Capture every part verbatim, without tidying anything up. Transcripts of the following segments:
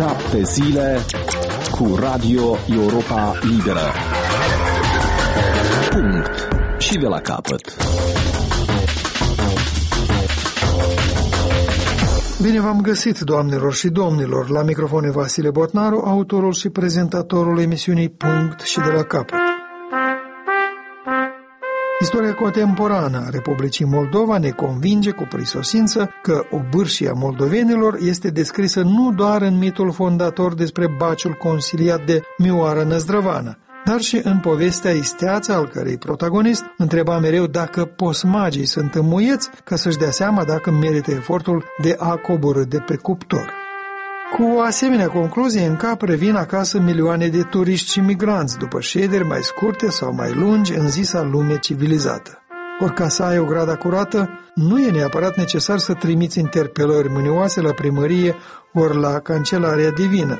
Șapte zile cu Radio Europa Liberă. Punct. Și de la capăt. Bine v-am găsit, doamnelor și domnilor, la microfon Vasile Botnaru, autorul și prezentatorul emisiunii Punct și de la capăt. Istoria contemporană a Republicii Moldova ne convinge cu prisosință că obârșia moldovenilor este descrisă nu doar în mitul fondator despre baciul consiliat de Mioara Năzdrăvană, dar și în povestea isteață, al cărei protagonist întreba mereu dacă posmagii sunt înmuieți ca să-și dea seama dacă merită efortul de a coborî de pe cuptor. Cu o asemenea concluzie în cap revin acasă milioane de turiști și migranți după șederi mai scurte sau mai lungi în zisa lume civilizată. Ori ca să ai o gradă curată, nu e neapărat necesar să trimiți interpelări mânioase la primărie ori la Cancelaria Divină.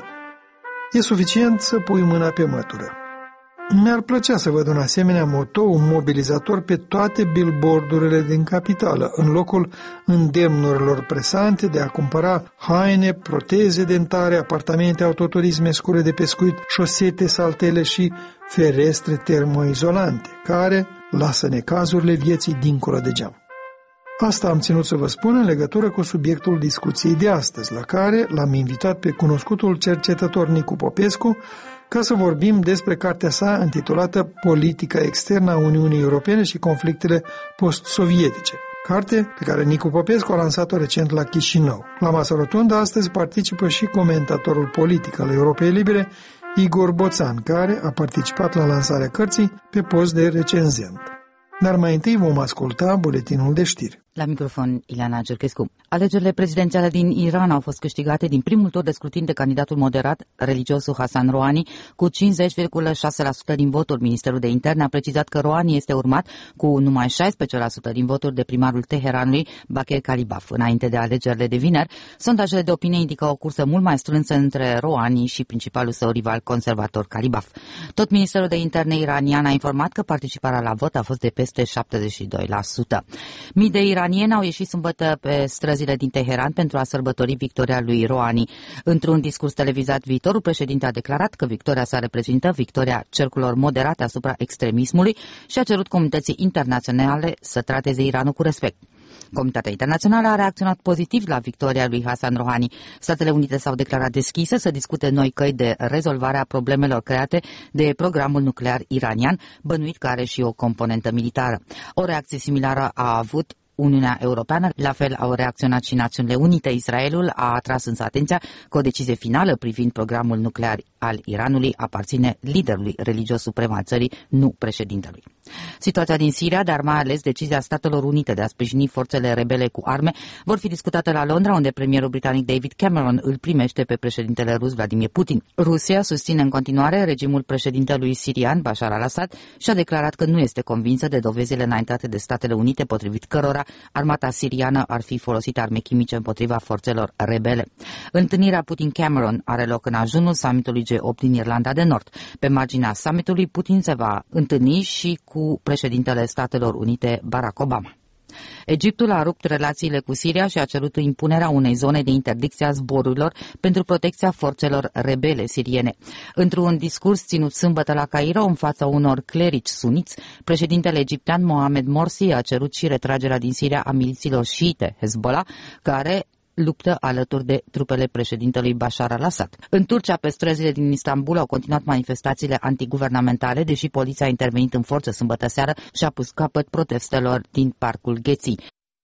E suficient să pui mâna pe mătură. Mi-ar plăcea să văd un asemenea motou mobilizator pe toate billboardurile din capitală, în locul îndemnurilor presante de a cumpăra haine, proteze dentare, apartamente, autoturisme, scure de pescuit, șosete, saltele și ferestre termoizolante, care lasă necazurile vieții dincolo de geam. Asta am ținut să vă spun în legătură cu subiectul discuției de astăzi, la care l-am invitat pe cunoscutul cercetător Nicu Popescu ca să vorbim despre cartea sa intitulată Politica externă a Uniunii Europene și conflictele post-sovietice, carte pe care Nicu Popescu a lansat-o recent la Chișinău. La masă rotundă astăzi participă și comentatorul politic al Europei Libere, Igor Boțan, care a participat la lansarea cărții pe post de recenzent. Dar mai întâi vom asculta buletinul de știri. La microfon, Ileana Cerchescu. Alegerile prezidențiale din Iran au fost câștigate din primul tur de scrutin de candidatul moderat, religiosul Hassan Rouhani, cu cincizeci virgulă șase la sută din voturi. Ministerul de Interne a precizat că Rouhani este urmat cu numai șaisprezece la sută din voturi de primarul Teheranului, Bakir Kalibaf. Înainte de alegerile de vineri, sondajele de opinie indică o cursă mult mai strânsă între Rouhani și principalul său rival conservator Kalibaf. Tot Ministerul de Interne iranian a informat că participarea la vot a fost de peste șaptezeci și doi la sută. Mii de iranieni au ieșit sâmbătă pe străzile din Teheran pentru a sărbători victoria lui Rouhani. Într-un discurs televizat, viitorul președinte a declarat că victoria sa reprezintă victoria cercurilor moderate asupra extremismului și a cerut comunității internaționale să trateze Iranul cu respect. Comunitatea internațională a reacționat pozitiv la victoria lui Hassan Rouhani. Statele Unite s-au declarat deschise să discute noi căi de rezolvare a problemelor create de programul nuclear iranian, bănuit că are și o componentă militară. O reacție similară a avut Uniunea Europeană, la fel au reacționat și Națiunile Unite. Israelul a atras însă atenția că o decizie finală privind programul nuclear al Iranului aparține liderului religios suprem al țării, nu președintelui. Situația din Siria, dar mai ales decizia Statelor Unite de a sprijini forțele rebele cu arme, vor fi discutate la Londra, unde premierul britanic David Cameron îl primește pe președintele rus Vladimir Putin. Rusia susține în continuare regimul președintelui sirian Bashar al-Assad și a declarat că nu este convinsă de dovezile înaintate de Statele Unite, potrivit cărora armata siriană ar fi folosit arme chimice împotriva forțelor rebele. Întâlnirea Putin-Cameron are loc în ajunul summitului G opt din Irlanda de Nord. Pe marginea summitului, Putin se va întâlni și cu președintele Statelor Unite Barack Obama. Egiptul a rupt relațiile cu Siria și a cerut impunerea unei zone de interdicție a zborurilor pentru protecția forțelor rebele siriene. Într-un discurs ținut sâmbătă la Cairo, în fața unor clerici suniți, președintele egiptean Mohamed Morsi a cerut și retragerea din Siria a milițiilor șiite Hezbollah, care luptă alături de trupele președintelui Bashar al-Assad. În Turcia, pe străzile din Istanbul, au continuat manifestațiile antiguvernamentale, deși poliția a intervenit în forță sâmbătă seară și a pus capăt protestelor din parcul Gheții.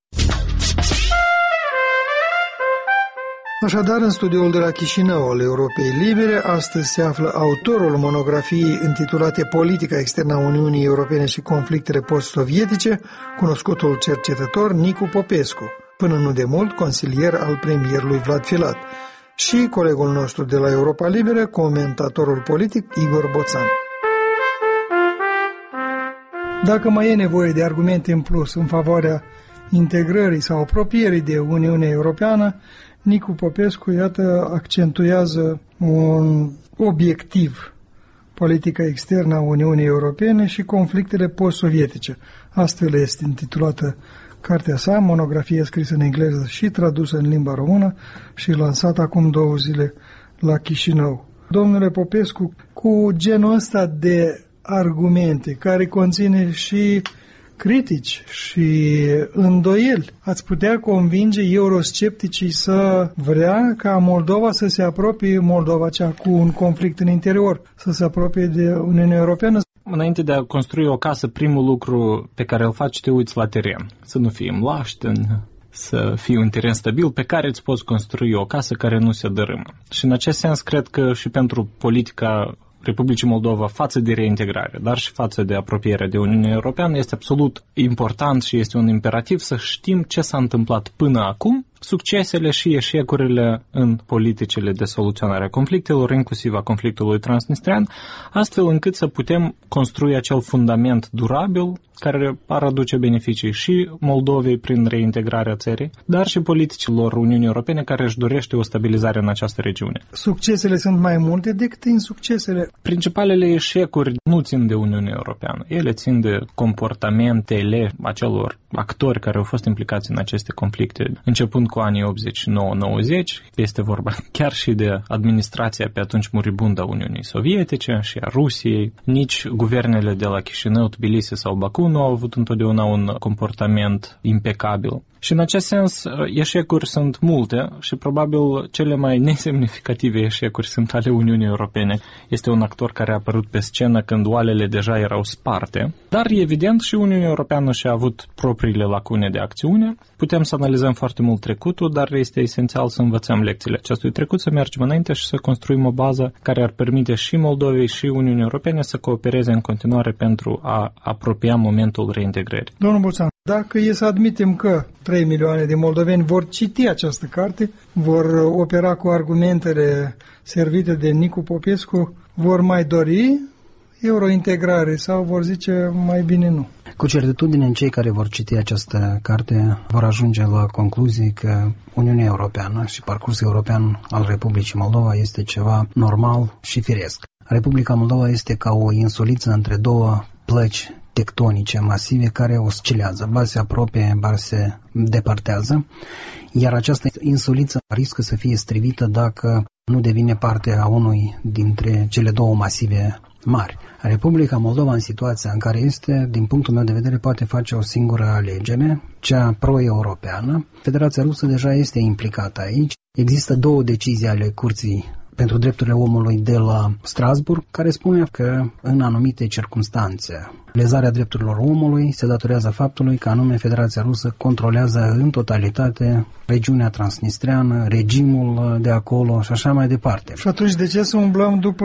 Așadar, în studioul de la Chișinău al Europei Libere, astăzi se află autorul monografiei intitulate Politica externă a Uniunii Europene și conflictele post-sovietice, cunoscutul cercetător Nicu Popescu, până nu de mult consilier al premierului Vlad Filat, și colegul nostru de la Europa Liberă, comentatorul politic Igor Boțan. Dacă mai e nevoie de argumente în plus în favoarea integrării sau apropierii de Uniunea Europeană, Nicu Popescu, iată, accentuează un obiectiv: politica externă a Uniunii Europene și conflictele post-sovietice. Astfel este intitulată cartea sa, monografie scrisă în engleză și tradusă în limba română și lansată acum două zile la Chișinău. Domnule Popescu, cu genul ăsta de argumente care conține și critici și îndoieli, ați putea convinge euroscepticii să vrea ca Moldova să se apropie, Moldova cea cu un conflict în interior, să se apropie de Uniunea Europeană? Înainte de a construi o casă, primul lucru pe care îl faci, te uiți la teren. Să nu fie mlașten, să fie un teren stabil pe care îți poți construi o casă care nu se dărâmă. Și în acest sens, cred că și pentru politica Republicii Moldova față de reintegrare, dar și față de apropierea de Uniunea Europeană, este absolut important și este un imperativ să știm ce s-a întâmplat până acum, succesele și eșecurile în politicile de soluționare a conflictelor, inclusiv a conflictului transnistrean, astfel încât să putem construi acel fundament durabil care ar aduce beneficii și Moldovei prin reintegrarea țării, dar și politicilor Uniunii Europene care își dorește o stabilizare în această regiune. Succesele sunt mai multe decât insuccesele. Principalele eșecuri nu țin de Uniunea Europeană. Ele țin de comportamentele acelor actori care au fost implicați în aceste conflicte, începând cu anii optzeci și nouă nouăzeci. Este vorba chiar și de administrația pe atunci muribundă a Uniunii Sovietice și a Rusiei. Nici guvernele de la Chișinău, Tbilisi sau Baku nu au avut întotdeauna un comportament impecabil. Și în acest sens, eșecuri sunt multe și probabil cele mai nesemnificative eșecuri sunt ale Uniunii Europene. Este un actor care a apărut pe scenă când oalele deja erau sparte, dar evident și Uniunea Europeană și-a avut propriile lacune de acțiune. Putem să analizăm foarte mult trecutul, dar este esențial să învățăm lecțiile acestui trecut, să mergem înainte și să construim o bază care ar permite și Moldovei și Uniunii Europene să coopereze în continuare pentru a apropia momentul reintegrării. Domnul Boțan, dacă e să admitem că trei milioane de moldoveni vor citi această carte, vor opera cu argumentele servite de Nicu Popescu, vor mai dori eurointegrare sau vor zice mai bine nu? Cu certitudine, cei care vor citi această carte vor ajunge la concluzii că Uniunea Europeană și parcursul european al Republicii Moldova este ceva normal și firesc. Republica Moldova este ca o insuliță între două plăci tectonice masive care oscilează, ba se apropie, ba se depărtează, iar această insuliță riscă să fie strivită dacă nu devine parte a unui dintre cele două masive mari. Republica Moldova, în situația în care este, din punctul meu de vedere, poate face o singură alegere, cea pro-europeană. Federația Rusă deja este implicată aici. Există două decizii ale Curții pentru drepturile omului de la Strasbourg, care spune că în anumite circunstanțe lezarea drepturilor omului se datorează faptului că anume Federația Rusă controlează în totalitate regiunea transnistreană, regimul de acolo și așa mai departe. Și atunci de ce să umblăm după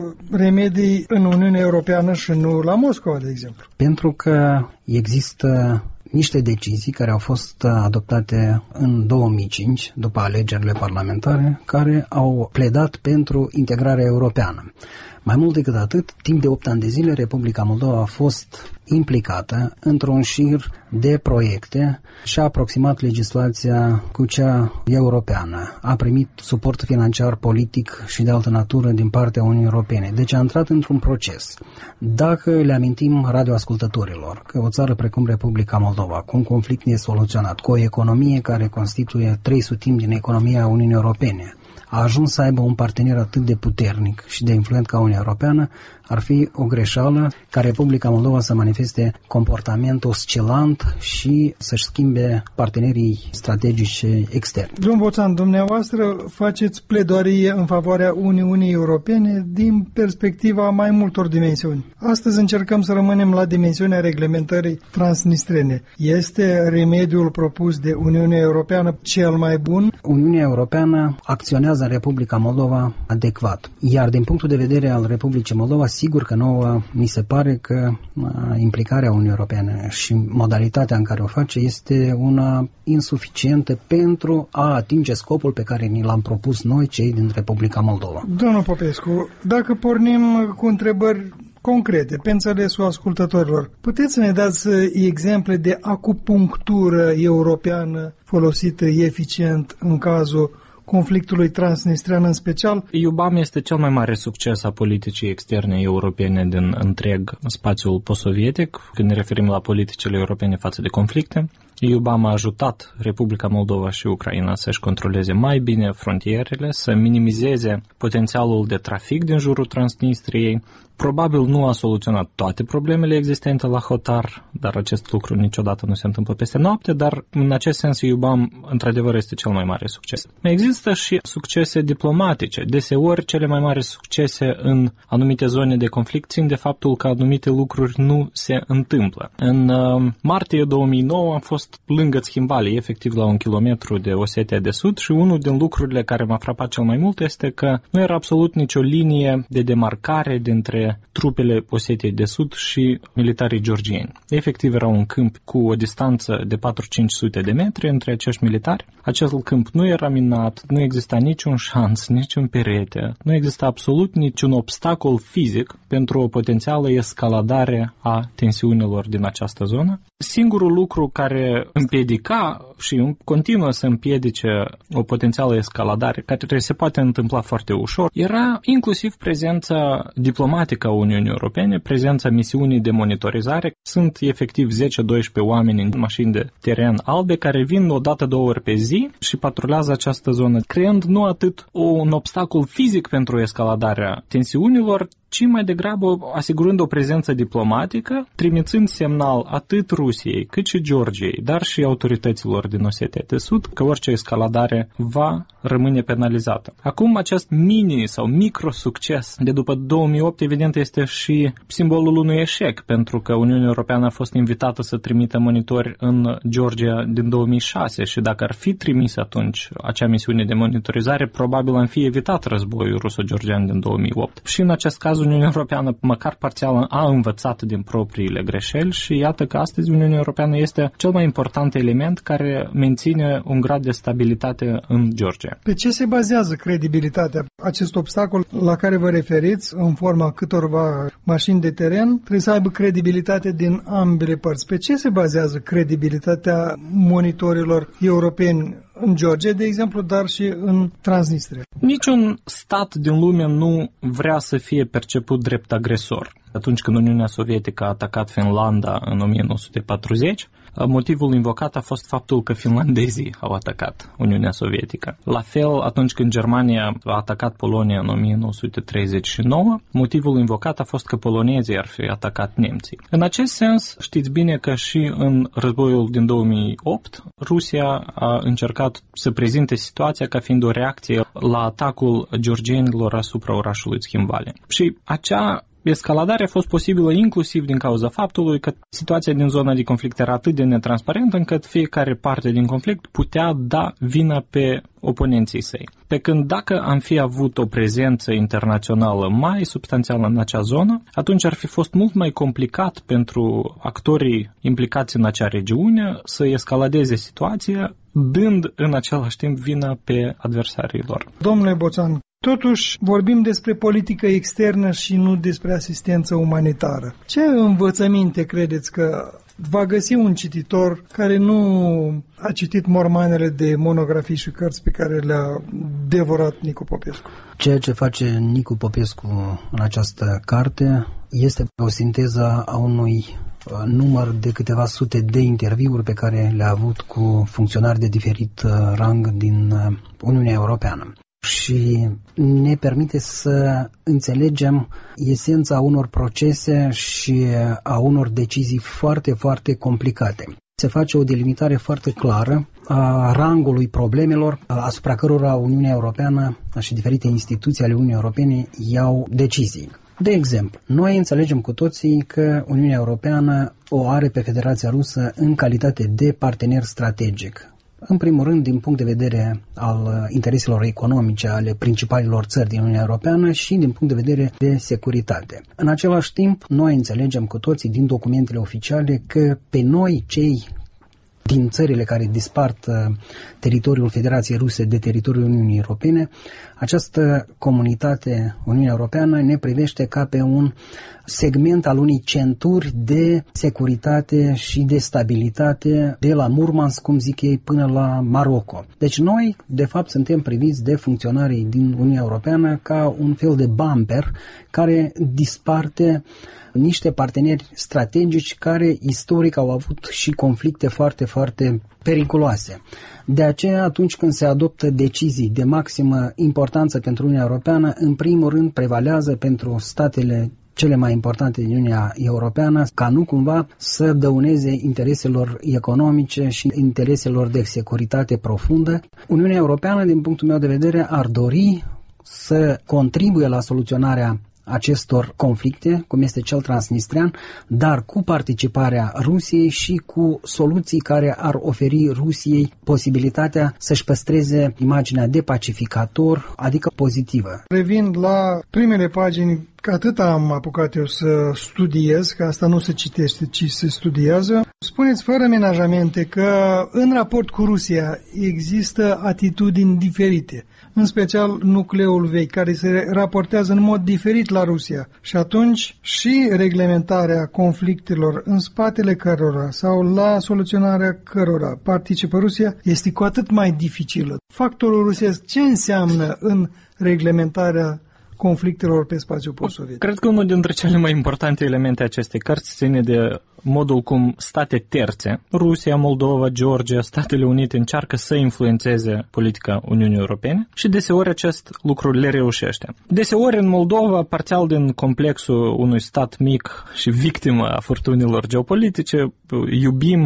remedii în Uniunea Europeană și nu la Moscova, de exemplu? Pentru că există niște decizii care au fost adoptate în două mii cinci, după alegerile parlamentare, care au pledat pentru integrarea europeană. Mai mult decât atât, timp de opt ani de zile, Republica Moldova a fost implicată într-un șir de proiecte și a aproximat legislația cu cea europeană. A primit suport financiar, politic și de altă natură din partea Uniunii Europene. Deci a intrat într-un proces. Dacă le amintim radioascultătorilor că o țară precum Republica Moldova, cu un conflict nesoluționat, cu o economie care constituie trei sutimi din economia Uniunii Europene, a ajuns să aibă un partener atât de puternic și de influent ca Uniunea Europeană, ar fi o greșeală ca Republica Moldova să manifeste comportament oscilant și să-și schimbe partenerii strategici externi. Domnul Boțan, dumneavoastră faceți pledoarie în favoarea Uniunii Europene din perspectiva mai multor dimensiuni. Astăzi încercăm să rămânem la dimensiunea reglementării transnistrene. Este remediul propus de Uniunea Europeană cel mai bun? Uniunea Europeană acționează în Republica Moldova adecvat. Iar din punctul de vedere al Republicii Moldova, sigur că nouă mi se pare că implicarea Uniunii Europene și modalitatea în care o face este una insuficientă pentru a atinge scopul pe care ni l-am propus noi, cei din Republica Moldova. Domnul Popescu, dacă pornim cu întrebări concrete, pe înțelesul ascultătorilor, puteți să ne dați exemple de acupunctură europeană folosită eficient în cazul conflictului transnistrean în special? IUBAM este cel mai mare succes a politicii externe europene din întreg spațiul post-sovietic, când ne referim la politicile europene față de conflicte. E U B A M a ajutat Republica Moldova și Ucraina să-și controleze mai bine frontierele, să minimizeze potențialul de trafic din jurul Transnistriei. Probabil nu a soluționat toate problemele existente la hotar, dar acest lucru niciodată nu se întâmplă peste noapte, dar în acest sens E U B A M într-adevăr este cel mai mare succes. Există și succese diplomatice. Deseori cele mai mari succese în anumite zone de conflict țin de faptul că anumite lucruri nu se întâmplă. În uh, martie două mii nouă am fost lângă Țhimbali, efectiv la un kilometru de Osetia de Sud, și unul din lucrurile care m-a frapat cel mai mult este că nu era absolut nicio linie de demarcare dintre trupele Osetiei de Sud și militarii georgieni. Efectiv era un câmp cu o distanță de patru-cinci sute de metri între acești militari. Acest câmp nu era minat, nu exista niciun șanț, niciun perete, nu exista absolut niciun obstacol fizic pentru o potențială escaladare a tensiunilor din această zonă. Singurul lucru care împiedica și continuă să împiedice o potențială escaladare, care se poate întâmpla foarte ușor, era inclusiv prezența diplomatică a Uniunii Europene, prezența misiunii de monitorizare. Sunt efectiv zece-doisprezece oameni în mașini de teren albe care vin o dată, două ori pe zi și patrulează această zonă, creând nu atât un obstacol fizic pentru escaladarea tensiunilor, ci mai degrabă asigurând o prezență diplomatică, trimițând semnal atât Rusiei cât și Georgiei, dar și autorităților din Osetia de Sud, că orice escaladare va rămâne penalizată. Acum acest mini sau micro-succes de după două mii opt, evident, este și simbolul unui eșec, pentru că Uniunea Europeană a fost invitată să trimită monitori în Georgia din două mii șase și dacă ar fi trimis atunci acea misiune de monitorizare, probabil am fi evitat războiul ruso-georgian din două mii opt. Și în acest caz Uniunea Europeană, măcar parțial, a învățat din propriile greșeli și iată că astăzi Uniunea Europeană este cel mai important element care menține un grad de stabilitate în Georgia. Pe ce se bazează credibilitatea? Acest obstacol la care vă referiți, în forma câtorva mașini de teren, trebuie să aibă credibilitate din ambele părți. Pe ce se bazează credibilitatea monitorilor europeni în Georgia, de exemplu, dar și în Transnistria? Niciun stat din lume nu vrea să fie perceput drept agresor. Atunci când Uniunea Sovietică a atacat Finlanda în o mie nouă sute patruzeci, motivul invocat a fost faptul că finlandezii au atacat Uniunea Sovietică. La fel, atunci când Germania a atacat Polonia în o mie nouă sute treizeci și nouă, motivul invocat a fost că polonezii ar fi atacat nemții. În acest sens, știți bine că și în războiul din două mii opt, Rusia a încercat să prezinte situația ca fiind o reacție la atacul georgienilor asupra orașului Țhimbali. Și acea escaladarea a fost posibilă inclusiv din cauza faptului că situația din zona de conflict era atât de netransparentă încât fiecare parte din conflict putea da vina pe oponenții săi. Pe când dacă am fi avut o prezență internațională mai substanțială în acea zonă, atunci ar fi fost mult mai complicat pentru actorii implicați în acea regiune să escaladeze situația, dând în același timp vina pe adversarii lor. Domnule Boțan, totuși vorbim despre politică externă și nu despre asistență umanitară. Ce învățăminte credeți că va găsi un cititor care nu a citit mormanele de monografii și cărți pe care le-a devorat Nicu Popescu? Ceea ce face Nicu Popescu în această carte este o sinteză a unui număr de câteva sute de interviuri pe care le-a avut cu funcționari de diferit rang din Uniunea Europeană. Și ne permite să înțelegem esența unor procese și a unor decizii foarte, foarte complicate. Se face o delimitare foarte clară a rangului problemelor asupra cărora Uniunea Europeană și diferite instituții ale Uniunii Europene iau decizii. De exemplu, noi înțelegem cu toții că Uniunea Europeană o are pe Federația Rusă în calitate de partener strategic. În primul rând, din punct de vedere al intereselor economice ale principalilor țări din Uniunea Europeană și din punct de vedere de securitate. În același timp, noi înțelegem cu toții din documentele oficiale că pe noi, cei din țările care dispart teritoriul Federației Ruse de teritoriul Uniunii Europene, această comunitate Uniunea Europeană ne privește ca pe un segment al unei centuri de securitate și de stabilitate de la Murmansk, cum zic ei, până la Maroco. Deci noi, de fapt, suntem priviți de funcționarii din Uniunea Europeană ca un fel de bumper care disparte niște parteneri strategici care istoric au avut și conflicte foarte, foarte periculoase. De aceea, atunci când se adoptă decizii de maximă importanță pentru Uniunea Europeană, în primul rând prevalează pentru statele cele mai importante din Uniunea Europeană, ca nu cumva să dăuneze intereselor economice și intereselor de securitate profundă. Uniunea Europeană, din punctul meu de vedere, ar dori să contribuie la soluționarea acestor conflicte, cum este cel transnistrean, dar cu participarea Rusiei și cu soluții care ar oferi Rusiei posibilitatea să-și păstreze imaginea de pacificator, adică pozitivă. Revin la primele pagini, că atât am apucat eu să studiez, că asta nu se citește, ci se studiază. Spuneți fără menajamente că în raport cu Rusia există atitudini diferite, în special nucleul vechi, care se raportează în mod diferit la Rusia. Și atunci și reglementarea conflictelor în spatele cărora sau la soluționarea cărora participă Rusia este cu atât mai dificilă. Factorul rusesc ce înseamnă în reglementarea conflictelor pe spațiul post-sovietic? Cred că unul dintre cele mai importante elemente acestei cărți ține de modul cum state terțe, Rusia, Moldova, Georgia, Statele Unite, încearcă să influențeze politica Uniunii Europene și deseori acest lucru le reușește. Deseori în Moldova, parțial din complexul unui stat mic și victimă a furtunilor geopolitice, iubim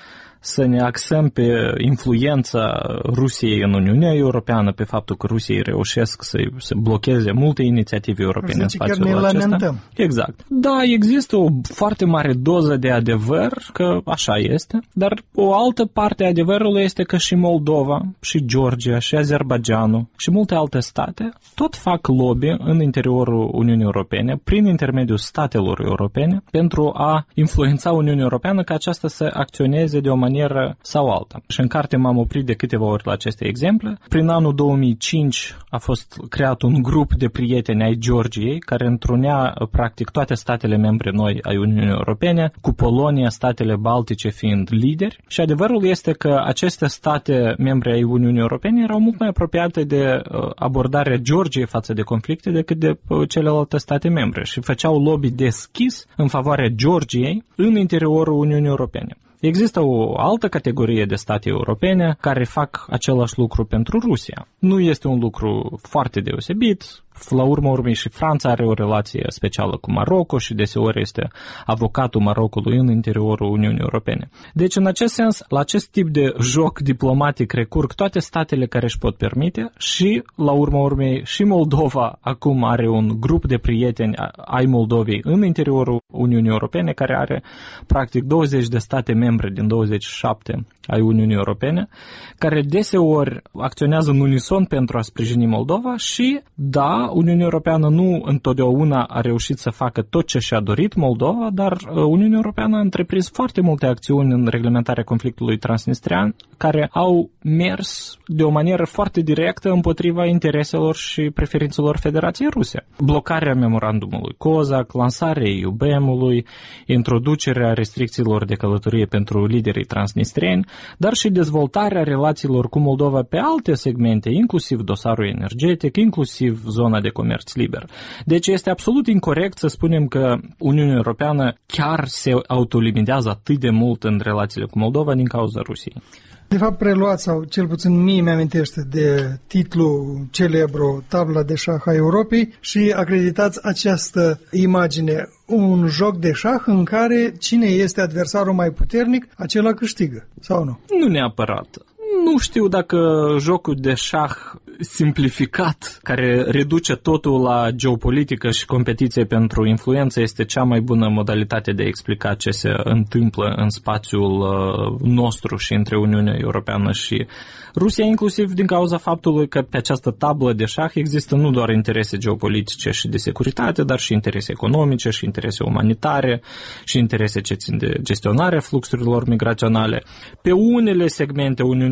să ne axăm pe influența Rusiei în Uniunea Europeană, pe faptul că Rusiei reușesc să, să blocheze multe inițiative europene în spațiul acesta. Exact. Da, există o foarte mare doză de adevăr că așa este, dar o altă parte a adevărului este că și Moldova, și Georgia, și Azerbaidjanul și multe alte state tot fac lobby în interiorul Uniunii Europene, prin intermediul statelor europene, pentru a influența Uniunea Europeană ca aceasta să acționeze de o manieră sau alta. Și în carte m-am oprit de câteva ori la aceste exemple. Prin anul două mii cinci a fost creat un grup de prieteni ai Georgiei care întrunea practic toate statele membre noi ai Uniunii Europene, cu Polonia, statele baltice fiind lideri. Și adevărul este că aceste state membre ai Uniunii Europene erau mult mai apropiate de abordarea Georgiei față de conflicte decât de celelalte state membre și făceau lobby deschis în favoarea Georgiei în interiorul Uniunii Europene. Există o altă categorie de state europene care fac același lucru pentru Rusia. Nu este un lucru foarte deosebit. La urma urmei și Franța are o relație specială cu Maroco și deseori este avocatul Marocului în interiorul Uniunii Europene. Deci, în acest sens, la acest tip de joc diplomatic recurg toate statele care își pot permite și, la urma urmei, și Moldova acum are un grup de prieteni ai Moldovei în interiorul Uniunii Europene, care are practic douăzeci de state membre din douăzeci și șapte ai Uniunii Europene, care deseori acționează în unison pentru a sprijini Moldova și, da, Uniunea Europeană nu întotdeauna a reușit să facă tot ce și-a dorit Moldova, dar Uniunea Europeană a întreprins foarte multe acțiuni în reglementarea conflictului transnistrean, care au mers de o manieră foarte directă împotriva intereselor și preferințelor Federației Ruse. Blocarea memorandumului COSAC, lansarea E U B M-ului, introducerea restricțiilor de călătorie pentru liderii transnistreni, dar și dezvoltarea relațiilor cu Moldova pe alte segmente, inclusiv dosarul energetic, inclusiv zona de comerț liber. Deci este absolut incorect să spunem că Uniunea Europeană chiar se autolimitează atât de mult în relațiile cu Moldova din cauza Rusiei. De fapt, preluat, sau cel puțin mie mi-amintește de titlul celebru Tabla de șah a Europei și acreditați această imagine, un joc de șah în care cine este adversarul mai puternic, acela câștigă, sau nu? Nu neapărat. Nu știu dacă jocul de șah simplificat, care reduce totul la geopolitică și competiție pentru influență, este cea mai bună modalitate de a explica ce se întâmplă în spațiul nostru și între Uniunea Europeană și Rusia, inclusiv din cauza faptului că pe această tablă de șah există nu doar interese geopolitice și de securitate, dar și interese economice și interese umanitare și interese ce țin de gestionarea fluxurilor migraționale. Pe unele segmente Uniunea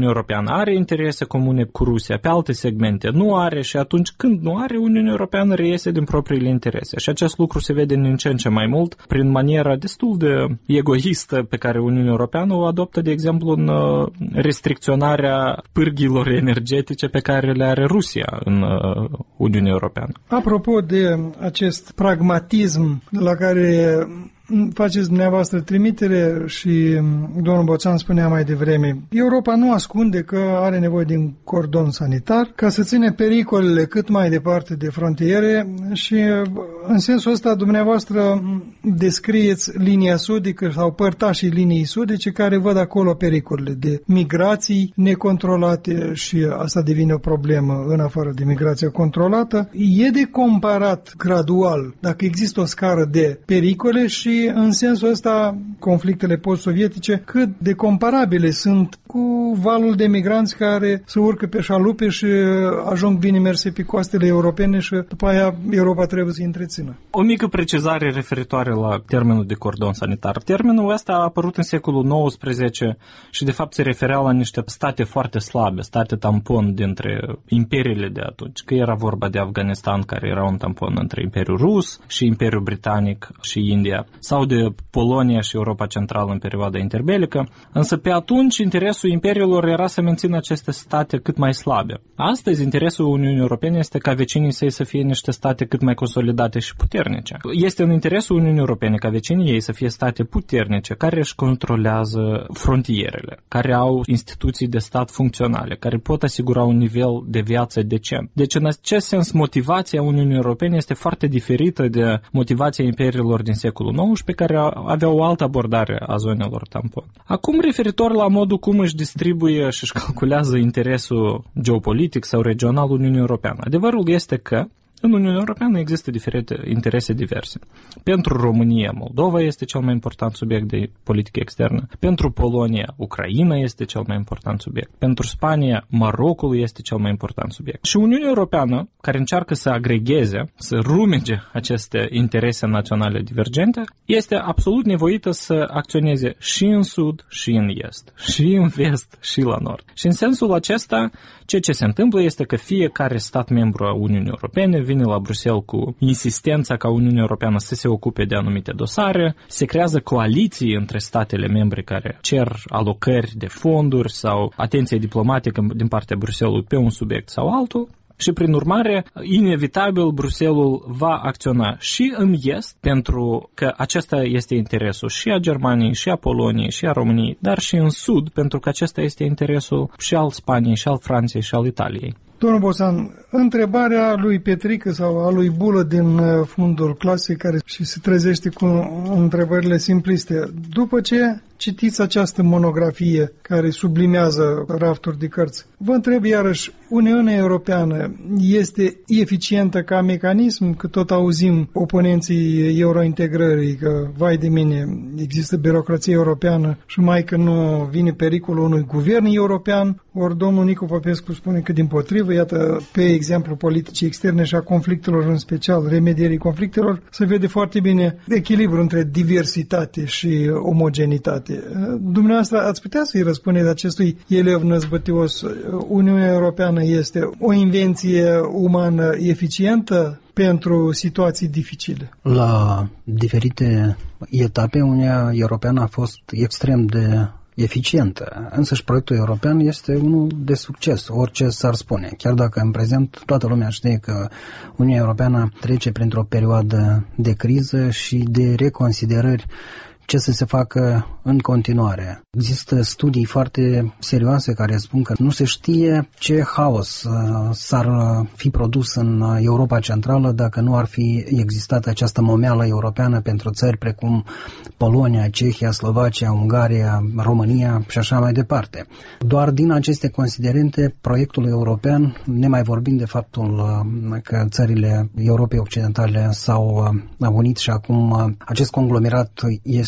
Uniunea Europeană are interese comune cu Rusia, pe alte segmente nu are și atunci când nu are, Uniunea Europeană reiese din propriile interese. Și acest lucru se vede din ce în ce mai mult prin maniera destul de egoistă pe care Uniunea Europeană o adoptă, de exemplu, în restricționarea pârghilor energetice pe care le are Rusia în Uniunea Europeană. Apropo de acest pragmatism la care faceți dumneavoastră trimitere și domnul Boțan spunea mai devreme, Europa nu ascunde că are nevoie de un cordon sanitar ca să ține pericolele cât mai departe de frontiere și în sensul ăsta dumneavoastră descrieți linia sudică sau părtașii liniei sudice care văd acolo pericolele de migrații necontrolate și asta devine o problemă în afară de migrația controlată. E de comparat gradual dacă există o scară de pericole și în sensul ăsta conflictele post-sovietice cât de comparabile sunt cu valul de migranți care se urcă pe șalupe și ajung bine merse pe coastele europene și după aia Europa trebuie să-i întrețină. O mică precizare referitoare la termenul de cordon sanitar. Termenul ăsta a apărut în secolul nouăsprezece și de fapt se referea la niște state foarte slabe, state tampon dintre imperiile de atunci, că era vorba de Afganistan, care era un tampon între Imperiul Rus și Imperiul Britanic și India, sau de Polonia și Europa Centrală în perioada interbelică, însă pe atunci interesul imperiilor era să mențină aceste state cât mai slabe. Astăzi interesul Uniunii Europene este ca vecinii săi să fie niște state cât mai consolidate și puternice. Este în interesul Uniunii Europene ca vecinii ei să fie state puternice care își controlează frontierele, care au instituții de stat funcționale, care pot asigura un nivel de viață decent. Deci în acest sens motivația Uniunii Europene este foarte diferită de motivația imperiilor din secolul nouăsprezece care aveau o altă abordare a zonelor tampon. Acum, referitor la modul cum își distribuie și își calculează interesul geopolitic sau regional Uniunii Europeană. Adevărul este că în Uniunea Europeană există diferite interese diverse. Pentru România, Moldova este cel mai important subiect de politică externă. Pentru Polonia, Ucraina este cel mai important subiect. Pentru Spania, Marocul este cel mai important subiect. Și Uniunea Europeană, care încearcă să agregeze, să rumege aceste interese naționale divergente, este absolut nevoită să acționeze și în sud și în est, și în vest și la nord. Și în sensul acesta, ceea ce se întâmplă este că fiecare stat membru a Uniunii Europene vine la Bruxelles cu insistența ca Uniunea Europeană să se ocupe de anumite dosare, se creează coaliții între statele membre care cer alocări de fonduri sau atenție diplomatică din partea Bruxellesului pe un subiect sau altul. Și, prin urmare, inevitabil, Bruxelles va acționa și în est, pentru că acesta este interesul și a Germaniei, și a Poloniei, și a României, dar și în sud, pentru că acesta este interesul și al Spaniei, și al Franței, și al Italiei. Domnul Boțan, întrebarea lui Petrică sau a lui Bulă din fundul clasei care și se trezește cu întrebările simpliste. După ce citiți această monografie care sublimează rafturi de cărți, vă întreb iarăși, Uniunea Europeană este eficientă ca mecanism? Că tot auzim oponenții eurointegrării că, vai de mine, există birocrație europeană și mai că nu vine pericolul unui guvern european, ori domnul Nicu Popescu spune că dimpotrivă, iată, pe exemplu politicii externe și a conflictelor, în special remedierii conflictelor, se vede foarte bine echilibru între diversitate și omogenitate. Dumneavoastră ați putea să-i răspundeți acestui elev năzbătios? Uniunea Europeană este o invenție umană eficientă pentru situații dificile? La diferite etape, Uniunea Europeană a fost extrem de eficientă. Însăși proiectul european este unul de succes, orice s-ar spune. Chiar dacă în prezent toată lumea știe că Uniunea Europeană trece printr-o perioadă de criză și de reconsiderări ce să se facă în continuare. Există studii foarte serioase care spun că nu se știe ce haos uh, s-ar fi produs în Europa Centrală dacă nu ar fi existat această momeală europeană pentru țări precum Polonia, Cehia, Slovacia, Ungaria, România și așa mai departe. Doar din aceste considerente, proiectul european, nemai vorbind de faptul uh, că țările Europei Occidentale s-au uh, unit și acum uh, acest conglomerat este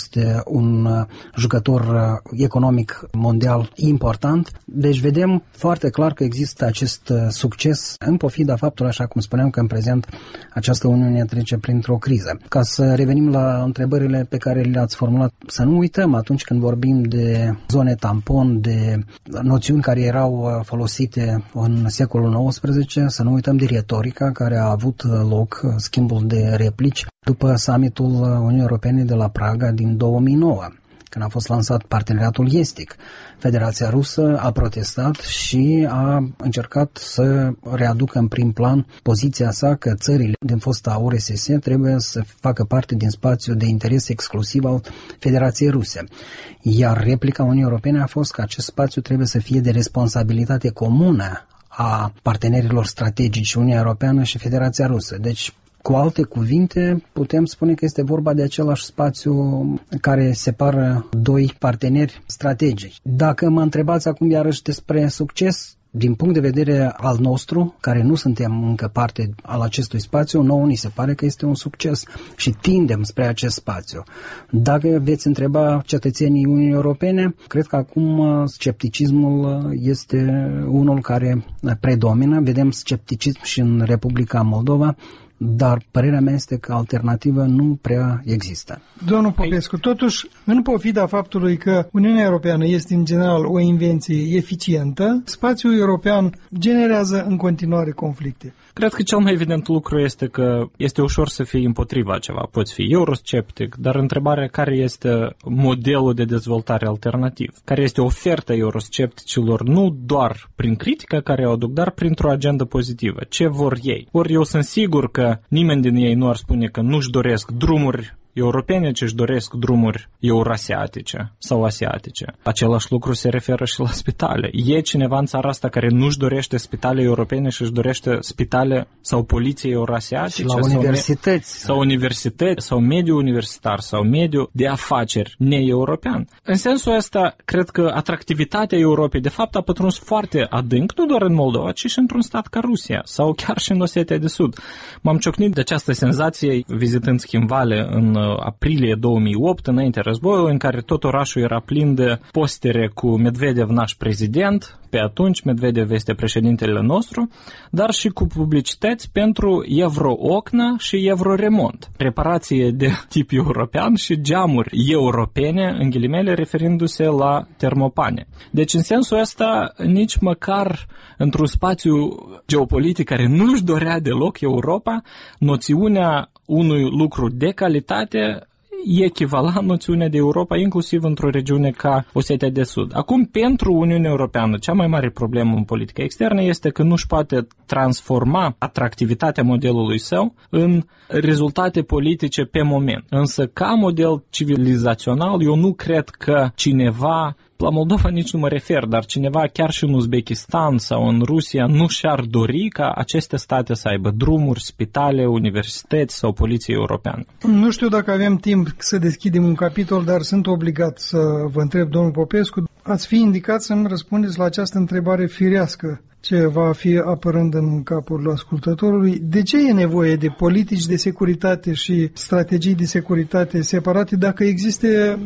este un jucător economic mondial important. Deci vedem foarte clar că există acest succes în pofida faptului, așa cum spuneam, că în prezent această Uniune trece printr-o criză. Ca să revenim la întrebările pe care le-ați formulat, să nu uităm atunci când vorbim de zone tampon, de noțiuni care erau folosite în secolul nouăsprezece, să nu uităm de retorica care a avut loc, schimbul de replici, după summitul Uniunii Europene de la Praga din două mii nouă, când a fost lansat parteneriatul estic. Federația Rusă a protestat și a încercat să readucă în prim plan poziția sa că țările din fosta U R S S trebuie să facă parte din spațiul de interes exclusiv al Federației Ruse. Iar replica Uniunii Europene a fost că acest spațiu trebuie să fie de responsabilitate comună a partenerilor strategici Uniunea Europeană și Federația Rusă. Deci, cu alte cuvinte, putem spune că este vorba de același spațiu care separă doi parteneri strategici. Dacă mă întrebați acum iarăși despre succes, din punct de vedere al nostru, care nu suntem încă parte al acestui spațiu, nouă ni se pare că este un succes și tindem spre acest spațiu. Dacă veți întreba cetățenii Uniunii Europene, cred că acum scepticismul este unul care predomină. Vedem scepticism și în Republica Moldova, dar părerea mea este că alternativă nu prea există. Domnul Popescu, totuși, în pofida faptului că Uniunea Europeană este în general o invenție eficientă, spațiul european generează în continuare conflicte. Cred că cel mai evident lucru este că este ușor să fii împotriva ceva. Poți fi eurosceptic, dar întrebarea care este modelul de dezvoltare alternativ? Care este oferta euroscepticilor nu doar prin critica care o aduc, dar printr-o agendă pozitivă? Ce vor ei? Ori eu sunt sigur că nimeni din ei nu ar spune că nu-și doresc drumuri europene, ci își doresc drumuri euroasiatice sau asiatice. Același lucru se referă și la spitale. E cineva în țara asta care nu-și dorește spitale europene și își dorește spitale sau poliție euroasiatice? Și la universități. Sau universități, sau mediu universitar, sau mediu de afaceri neeuropean. În sensul ăsta, cred că atractivitatea Europei, de fapt, a pătruns foarte adânc, nu doar în Moldova, ci și într-un stat ca Rusia, sau chiar și în Osetia de Sud. M-am ciocnit de această senzație vizitând Schimbale în aprilie două mii opt, înainte războiului, în care tot orașul era plin de postere cu Medvedev naș prezident, pe atunci Medvedev este președintele nostru, dar și cu publicități pentru Euro-Ocna și Euro-Remont, reparație de tip european și geamuri europene, în ghilimele, referindu-se la termopane. Deci, în sensul ăsta, nici măcar într-un spațiu geopolitic care nu își dorea deloc Europa, noțiunea unui lucru de calitate echivala noțiunea de Europa, inclusiv într-o regiune ca Osetia de Sud. Acum, pentru Uniunea Europeană, cea mai mare problemă în politica externă este că nu-și poate transforma atractivitatea modelului său în rezultate politice pe moment. Însă, ca model civilizațional, eu nu cred că cineva, la Moldova nici nu mă refer, dar cineva chiar și în Uzbekistan sau în Rusia nu și-ar dori ca aceste state să aibă drumuri, spitale, universități sau poliție europeană. Nu știu dacă avem timp să deschidem un capitol, dar sunt obligat să vă întreb, domnul Popescu, ați fi indicat să-mi răspundeți la această întrebare firească ce va fi apărând în capul ascultătorului. De ce e nevoie de politici de securitate și strategii de securitate separate dacă există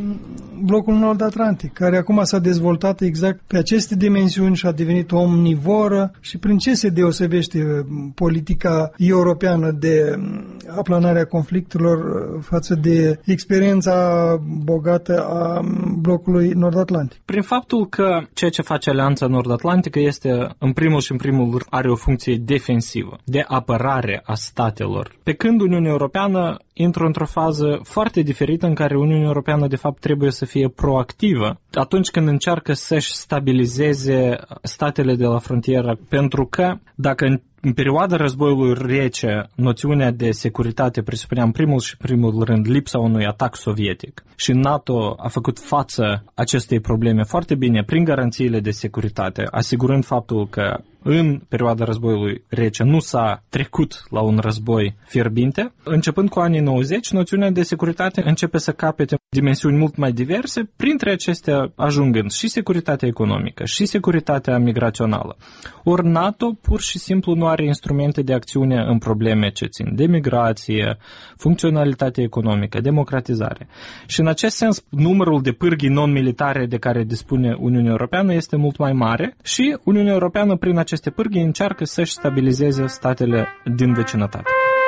blocul nord-atlantic, care acum s-a dezvoltat exact pe aceste dimensiuni și a devenit omnivoră? Și prin ce se deosebește politica europeană de aplanarea conflictelor față de experiența bogată a blocului nord-atlantic? Prin faptul că ceea ce face Alianța Nord-Atlantică este, în primul și în primul rând, are o funcție defensivă, de apărare a statelor. Pe când Uniunea Europeană intră într-o fază foarte diferită în care Uniunea Europeană, de fapt, trebuie să fie proactivă atunci când încearcă să-și stabilizeze statele de la frontieră, pentru că dacă în În perioada războiului rece, noțiunea de securitate presupunea în primul și primul rând lipsa unui atac sovietic. Și NATO a făcut față acestei probleme foarte bine prin garanțiile de securitate, asigurând faptul că în perioada războiului rece nu s-a trecut la un război fierbinte. Începând cu anii nouăzeci, noțiunea de securitate începe să capete dimensiuni mult mai diverse, printre acestea ajungând și securitatea economică, și securitatea migrațională. Ori NATO pur și simplu nu are instrumente de acțiune în probleme ce țin de migrație, funcționalitate economică, democratizare. Și în acest sens, numărul de pârghii non-militare de care dispune Uniunea Europeană este mult mai mare și Uniunea Europeană prin aceste pârghii încearcă să-și stabilizeze statele din vecinătate.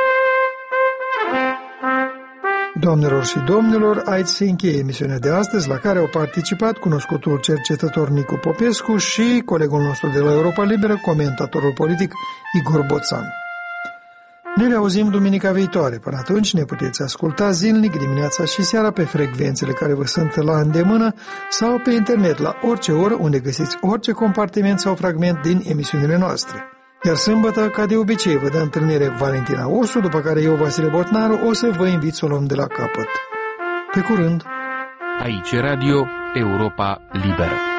Doamnelor și domnilor, aici se încheie emisiunea de astăzi, la care au participat cunoscutul cercetător Nicu Popescu și colegul nostru de la Europa Liberă, comentatorul politic Igor Boțan. Ne reauzim duminica viitoare. Până atunci ne puteți asculta zilnic, dimineața și seara pe frecvențele care vă sunt la îndemână sau pe internet la orice oră unde găsiți orice compartiment sau fragment din emisiunile noastre. Iar sâmbătă, ca de obicei, vă dă întâlnire Valentina Ursu, după care eu, Vasile Botnaru, o să vă invit să o luăm de la capăt. Pe curând! Aici Radio Europa Liberă.